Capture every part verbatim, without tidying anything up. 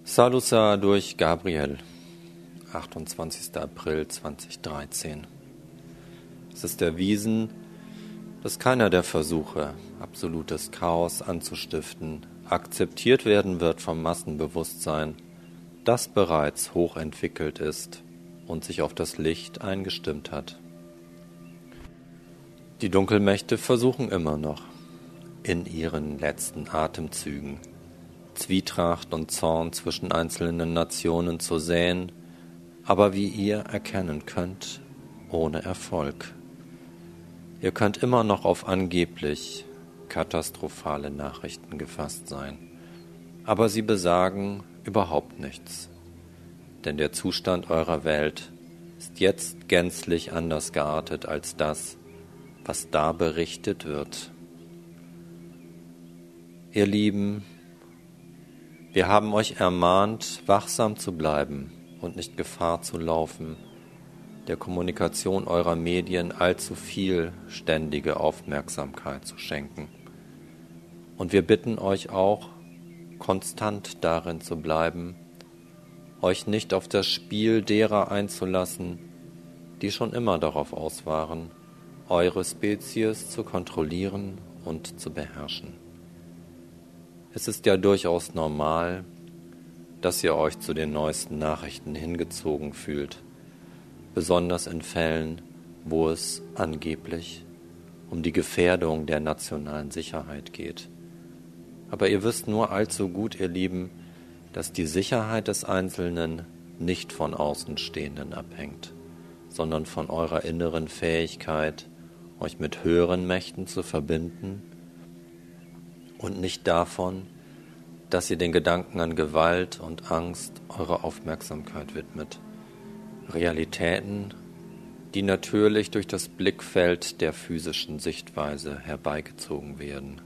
Salusa durch Gabriel, achtundzwanzigster April zweitausenddreizehn. Es ist erwiesen, dass keiner der Versuche, absolutes Chaos anzustiften, akzeptiert werden wird vom Massenbewusstsein, das bereits hochentwickelt ist und sich auf das Licht eingestimmt hat. Die Dunkelmächte versuchen immer noch, in ihren letzten Atemzügen Zwietracht und Zorn zwischen einzelnen Nationen zu säen, aber wie ihr erkennen könnt, ohne Erfolg. Ihr könnt immer noch auf angeblich katastrophale Nachrichten gefasst sein, aber sie besagen überhaupt nichts, denn der Zustand eurer Welt ist jetzt gänzlich anders geartet als das, was da berichtet wird. Ihr Lieben, wir haben euch ermahnt, wachsam zu bleiben und nicht Gefahr zu laufen, der Kommunikation eurer Medien allzu viel ständige Aufmerksamkeit zu schenken. Und wir bitten euch auch, konstant darin zu bleiben, euch nicht auf das Spiel derer einzulassen, die schon immer darauf aus waren, eure Spezies zu kontrollieren und zu beherrschen. Es ist ja durchaus normal, dass ihr euch zu den neuesten Nachrichten hingezogen fühlt, besonders in Fällen, wo es angeblich um die Gefährdung der nationalen Sicherheit geht. Aber ihr wisst nur allzu gut, ihr Lieben, dass die Sicherheit des Einzelnen nicht von Außenstehenden abhängt, sondern von eurer inneren Fähigkeit, euch mit höheren Mächten zu verbinden und nicht davon, dass ihr den Gedanken an Gewalt und Angst eure Aufmerksamkeit widmet. Realitäten, die natürlich durch das Blickfeld der physischen Sichtweise herbeigezogen werden.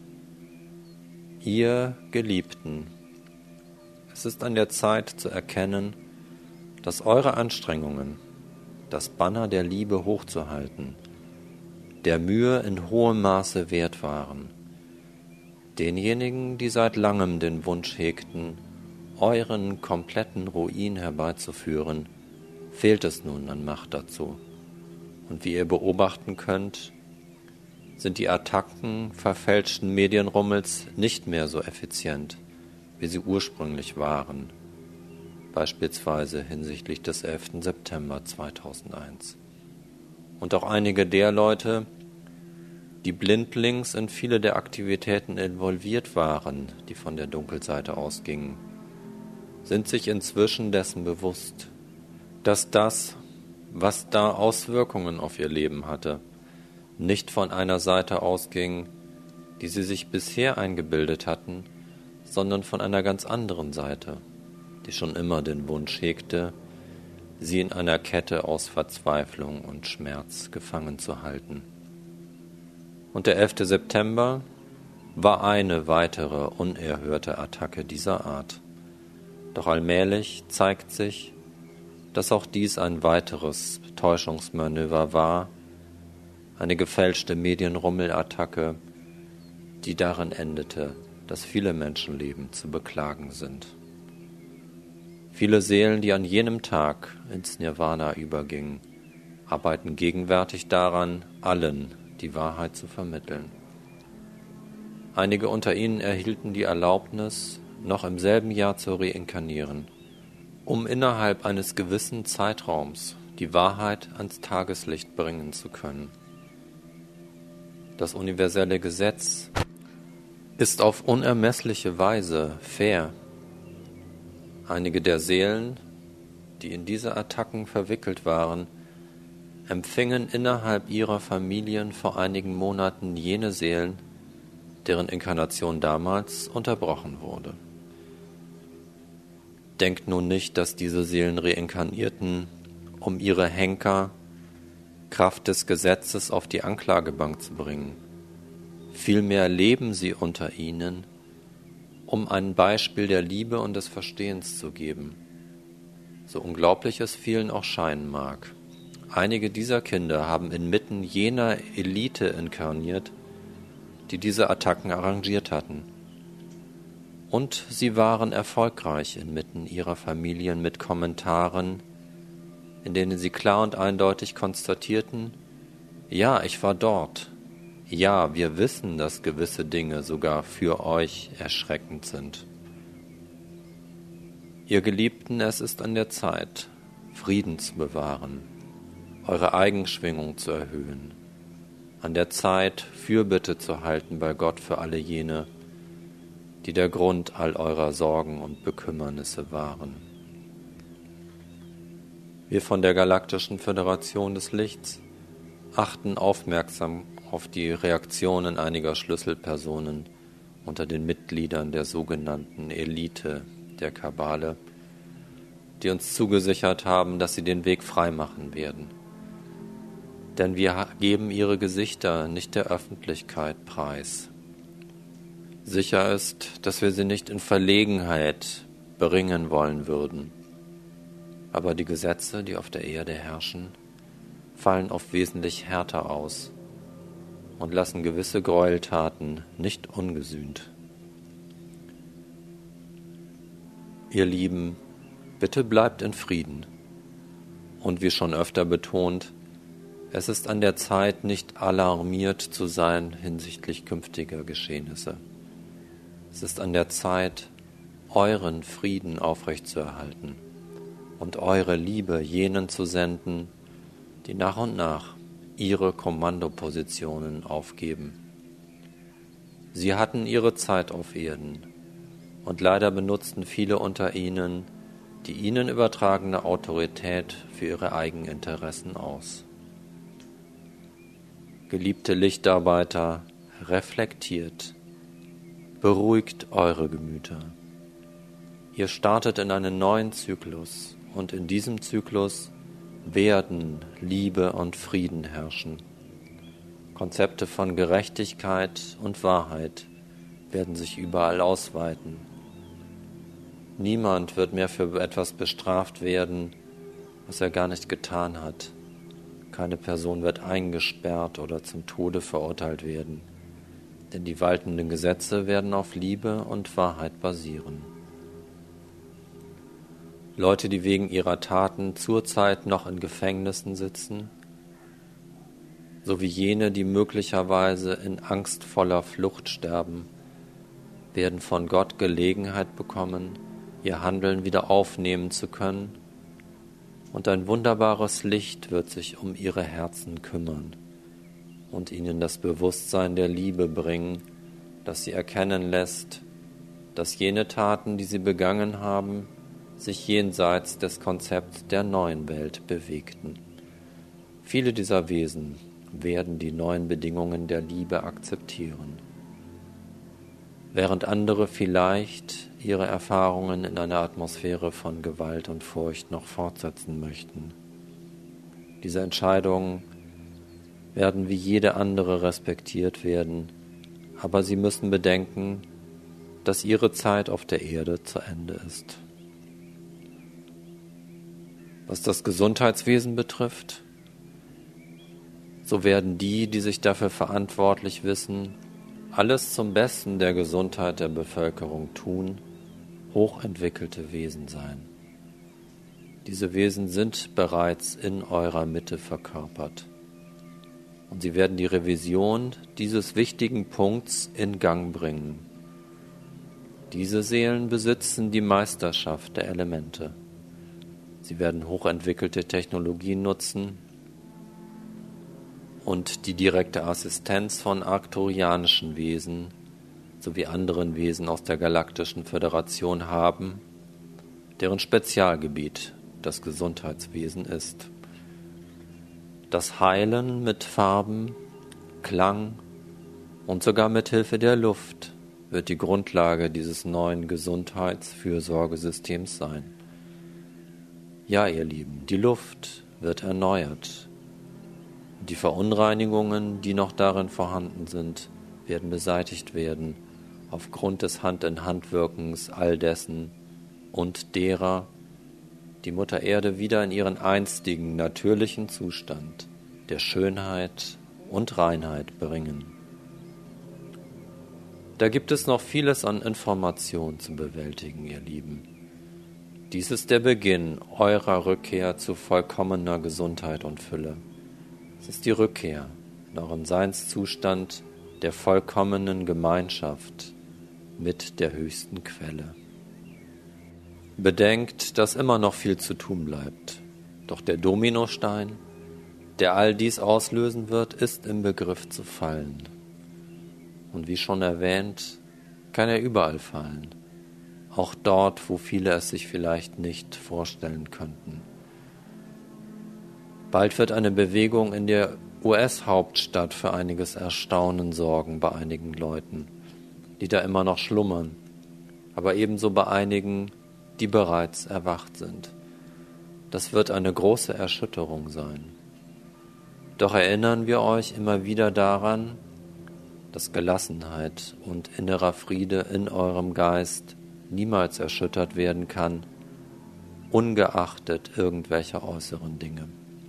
Ihr Geliebten, es ist an der Zeit zu erkennen, dass eure Anstrengungen, das Banner der Liebe hochzuhalten, der Mühe in hohem Maße wert waren. Denjenigen, die seit langem den Wunsch hegten, euren kompletten Ruin herbeizuführen, fehlt es nun an Macht dazu. Und wie ihr beobachten könnt, sind die Attacken verfälschten Medienrummels nicht mehr so effizient, wie sie ursprünglich waren, beispielsweise hinsichtlich des elften September zweitausendeins. Und auch einige der Leute, die blindlings in viele der Aktivitäten involviert waren, die von der Dunkelseite ausgingen, sind sich inzwischen dessen bewusst, dass das, was da Auswirkungen auf ihr Leben hatte, nicht von einer Seite ausging, die sie sich bisher eingebildet hatten, sondern von einer ganz anderen Seite, die schon immer den Wunsch hegte, sie in einer Kette aus Verzweiflung und Schmerz gefangen zu halten. Und der elfte September war eine weitere unerhörte Attacke dieser Art. Doch allmählich zeigt sich, dass auch dies ein weiteres Täuschungsmanöver war, eine gefälschte Medienrummelattacke, die darin endete, dass viele Menschenleben zu beklagen sind. Viele Seelen, die an jenem Tag ins Nirvana übergingen, arbeiten gegenwärtig daran, allen die Wahrheit zu vermitteln. Einige unter ihnen erhielten die Erlaubnis, noch im selben Jahr zu reinkarnieren, um innerhalb eines gewissen Zeitraums die Wahrheit ans Tageslicht bringen zu können. Das universelle Gesetz ist auf unermessliche Weise fair. Einige der Seelen, die in diese Attacken verwickelt waren, empfingen innerhalb ihrer Familien vor einigen Monaten jene Seelen, deren Inkarnation damals unterbrochen wurde. Denkt nun nicht, dass diese Seelen reinkarnierten, um ihre Henker Kraft des Gesetzes auf die Anklagebank zu bringen. Vielmehr leben sie unter ihnen, um ein Beispiel der Liebe und des Verstehens zu geben. So unglaublich es vielen auch scheinen mag. Einige dieser Kinder haben inmitten jener Elite inkarniert, die diese Attacken arrangiert hatten. Und sie waren erfolgreich inmitten ihrer Familien mit Kommentaren, in denen sie klar und eindeutig konstatierten: Ja, ich war dort. Ja, wir wissen, dass gewisse Dinge sogar für euch erschreckend sind. Ihr Geliebten, es ist an der Zeit, Frieden zu bewahren, eure Eigenschwingung zu erhöhen, an der Zeit, Fürbitte zu halten bei Gott für alle jene, die der Grund all eurer Sorgen und Bekümmernisse waren. Wir von der Galaktischen Föderation des Lichts achten aufmerksam auf die Reaktionen einiger Schlüsselpersonen unter den Mitgliedern der sogenannten Elite der Kabbale, die uns zugesichert haben, dass sie den Weg freimachen werden. Denn wir geben ihre Gesichter nicht der Öffentlichkeit preis. Sicher ist, dass wir sie nicht in Verlegenheit bringen wollen würden. Aber die Gesetze, die auf der Erde herrschen, fallen oft wesentlich härter aus und lassen gewisse Gräueltaten nicht ungesühnt. Ihr Lieben, bitte bleibt in Frieden. Und wie schon öfter betont, es ist an der Zeit, nicht alarmiert zu sein hinsichtlich künftiger Geschehnisse. Es ist an der Zeit, euren Frieden aufrechtzuerhalten und eure Liebe jenen zu senden, die nach und nach ihre Kommandopositionen aufgeben. Sie hatten ihre Zeit auf Erden, und leider benutzten viele unter ihnen die ihnen übertragene Autorität für ihre Eigeninteressen aus. Geliebte Lichtarbeiter, reflektiert, beruhigt eure Gemüter. Ihr startet in einen neuen Zyklus, und in diesem Zyklus werden Liebe und Frieden herrschen. Konzepte von Gerechtigkeit und Wahrheit werden sich überall ausweiten. Niemand wird mehr für etwas bestraft werden, was er gar nicht getan hat. Keine Person wird eingesperrt oder zum Tode verurteilt werden, denn die waltenden Gesetze werden auf Liebe und Wahrheit basieren. Leute, die wegen ihrer Taten zurzeit noch in Gefängnissen sitzen, sowie jene, die möglicherweise in angstvoller Flucht sterben, werden von Gott Gelegenheit bekommen, ihr Handeln wieder aufnehmen zu können, und ein wunderbares Licht wird sich um ihre Herzen kümmern und ihnen das Bewusstsein der Liebe bringen, das sie erkennen lässt, dass jene Taten, die sie begangen haben, sich jenseits des Konzepts der neuen Welt bewegten. Viele dieser Wesen werden die neuen Bedingungen der Liebe akzeptieren, während andere vielleicht ihre Erfahrungen in einer Atmosphäre von Gewalt und Furcht noch fortsetzen möchten. Diese Entscheidungen werden wie jede andere respektiert werden, aber sie müssen bedenken, dass ihre Zeit auf der Erde zu Ende ist. Was das Gesundheitswesen betrifft, so werden die, die sich dafür verantwortlich wissen, alles zum Besten der Gesundheit der Bevölkerung tun, hochentwickelte Wesen sein. Diese Wesen sind bereits in eurer Mitte verkörpert. Und sie werden die Revision dieses wichtigen Punkts in Gang bringen. Diese Seelen besitzen die Meisterschaft der Elemente. Sie werden hochentwickelte Technologien nutzen und die direkte Assistenz von arcturianischen Wesen sowie anderen Wesen aus der Galaktischen Föderation haben, deren Spezialgebiet das Gesundheitswesen ist. Das Heilen mit Farben, Klang und sogar mit Hilfe der Luft wird die Grundlage dieses neuen Gesundheitsfürsorgesystems sein. Ja, ihr Lieben, die Luft wird erneuert. Die Verunreinigungen, die noch darin vorhanden sind, werden beseitigt werden, aufgrund des Hand-in-Hand-Wirkens all dessen und derer, die Mutter Erde wieder in ihren einstigen, natürlichen Zustand der Schönheit und Reinheit bringen. Da gibt es noch vieles an Information zu bewältigen, ihr Lieben. Dies ist der Beginn eurer Rückkehr zu vollkommener Gesundheit und Fülle. Es ist die Rückkehr in euren Seinszustand der vollkommenen Gemeinschaft mit der höchsten Quelle. Bedenkt, dass immer noch viel zu tun bleibt. Doch der Dominostein, der all dies auslösen wird, ist im Begriff zu fallen. Und wie schon erwähnt, kann er überall fallen. Auch dort, wo viele es sich vielleicht nicht vorstellen könnten. Bald wird eine Bewegung in der U S-Hauptstadt für einiges Erstaunen sorgen bei einigen Leuten, die da immer noch schlummern, aber ebenso bei einigen, die bereits erwacht sind. Das wird eine große Erschütterung sein. Doch erinnern wir euch immer wieder daran, dass Gelassenheit und innerer Friede in eurem Geist niemals erschüttert werden kann, ungeachtet irgendwelcher äußeren Dinge.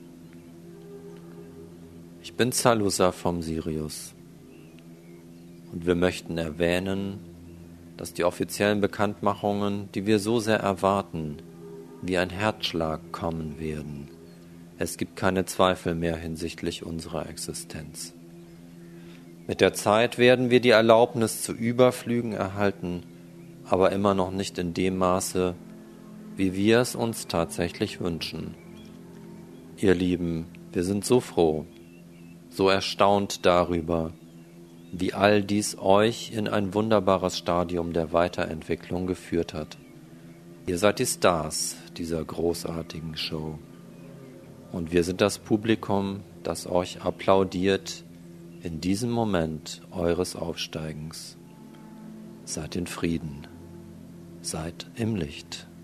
Ich bin Zalusa vom Sirius und wir möchten erwähnen, dass die offiziellen Bekanntmachungen, die wir so sehr erwarten, wie ein Herzschlag kommen werden. Es gibt keine Zweifel mehr hinsichtlich unserer Existenz. Mit der Zeit werden wir die Erlaubnis zu Überflügen erhalten, aber immer noch nicht in dem Maße, wie wir es uns tatsächlich wünschen. Ihr Lieben, wir sind so froh, so erstaunt darüber, wie all dies euch in ein wunderbares Stadium der Weiterentwicklung geführt hat. Ihr seid die Stars dieser großartigen Show. Und wir sind das Publikum, das euch applaudiert in diesem Moment eures Aufsteigens. Seid in Frieden, seid im Licht.